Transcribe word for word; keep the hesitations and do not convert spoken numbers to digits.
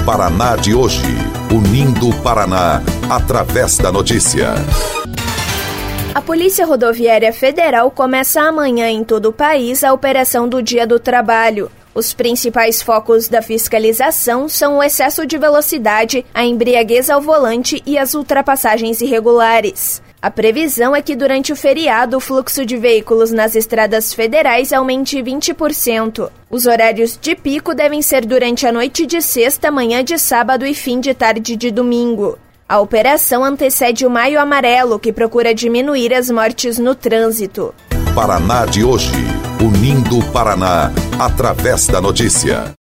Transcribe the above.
Paraná de hoje, unindo o Paraná através da notícia. A Polícia Rodoviária Federal começa amanhã em todo o país a operação do Dia do Trabalho. Os principais focos da fiscalização são o excesso de velocidade, a embriaguez ao volante e as ultrapassagens irregulares. A previsão é que durante o feriado o fluxo de veículos nas estradas federais aumente vinte por cento. Os horários de pico devem ser durante a noite de sexta, manhã de sábado e fim de tarde de domingo. A operação antecede o Maio Amarelo, que procura diminuir as mortes no trânsito. Paraná de hoje, unindo o Paraná através da notícia.